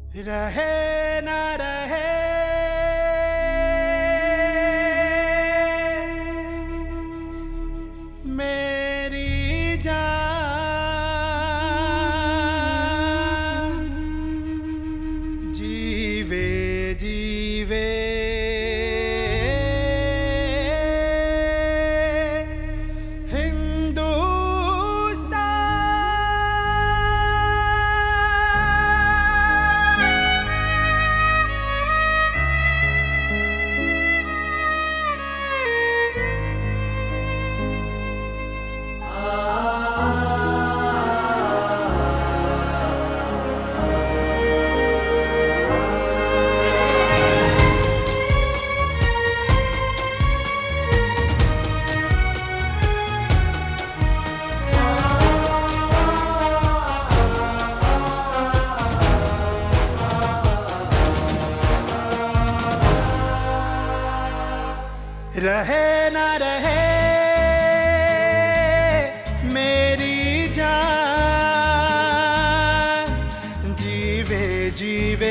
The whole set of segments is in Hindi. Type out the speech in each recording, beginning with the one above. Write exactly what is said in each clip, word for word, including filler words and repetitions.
रहे ना रहे मेरी जान, जीवे जीवे रहे ना रहे मेरी जान, जीवे जीवे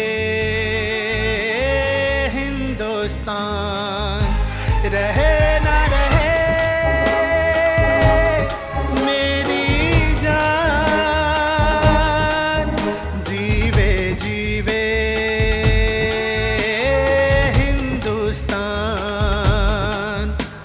हिंदुस्तान। रहे ना रहे मेरी जान, जीवे जीवे हिंदुस्तान।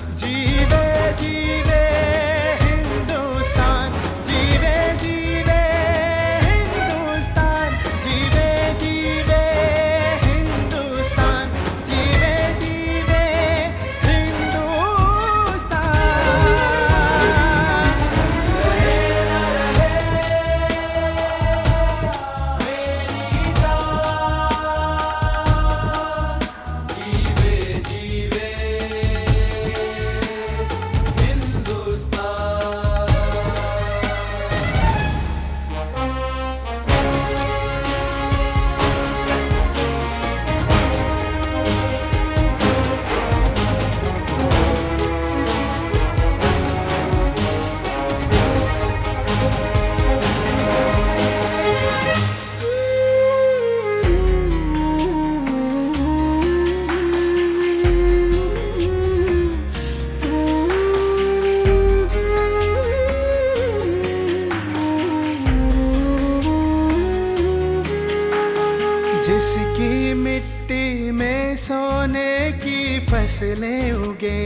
जिसकी मिट्टी में सोने की फसलें उगे,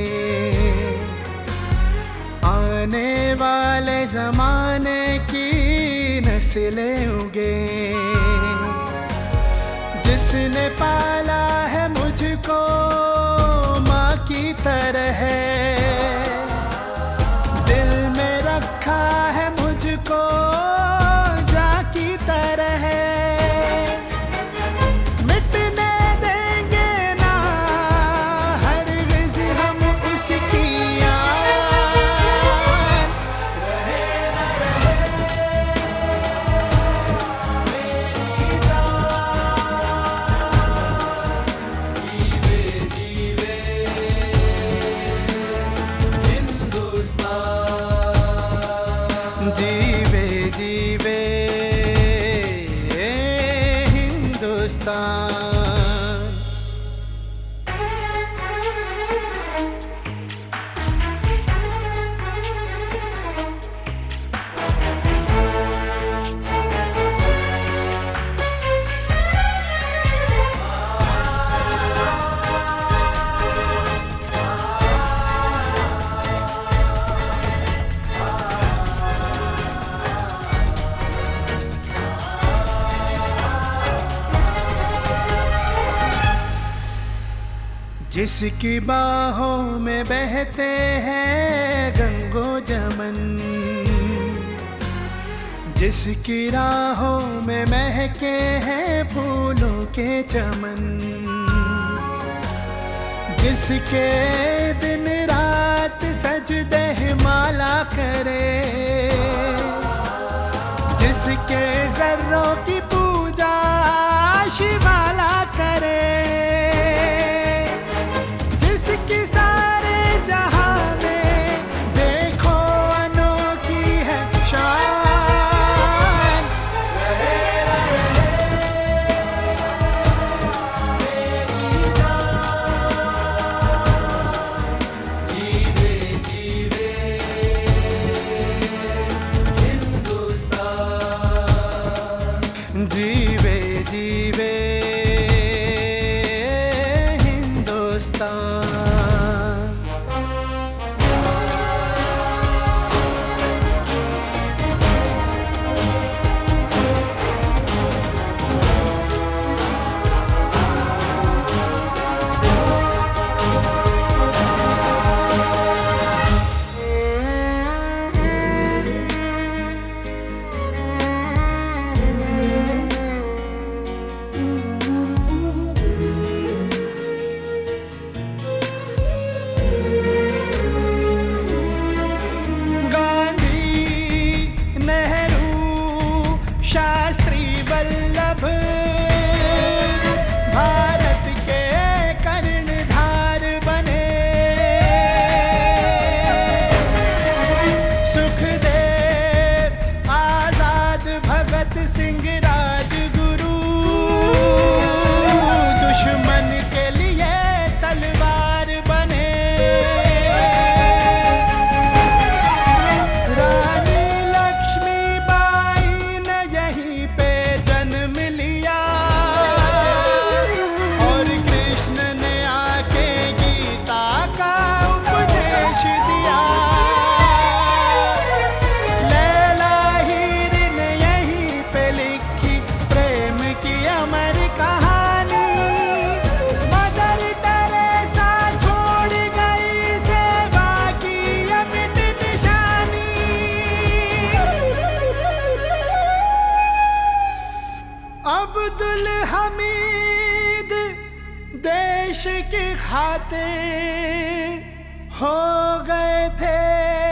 आने वाले जमाने की नस्लें उगे। जिसने पाला है मुझको माँ की तरह, दिल में रखा है मुझको जाँ की तरह। जीवे जीवे हिंदुस्तान। जिसकी बाहों में बहते हैं गंगो जमन, जिसकी राहों में महके हैं फूलों के चमन, जिसके दिन रात सजदे माला करे, जिसके जर्रों की पूजा शिवाला करे, जिसकी सारे जहां में देखो अनोखी है शान। रहे रहे जीवे जीवे हिंदुस्तान। शास्त्री वल्लभ भारत के कर्णधार बने। सुखदेव आजाद भगत सिंह राजगुरु दुश्मन के लिए तलवार बने। रानी लक्ष्मीबाई यहीं पे जन्म लिया और कृष्ण ने आके गीता का उपदेश दिया। लैला हीर ने यहीं पे लिखी प्रेम की अमर कहानी। मदर टेरेसा छोड़ गई सेवा की अमिट निशानी। अब्दुल हमीद देश की खातिर हो गए थे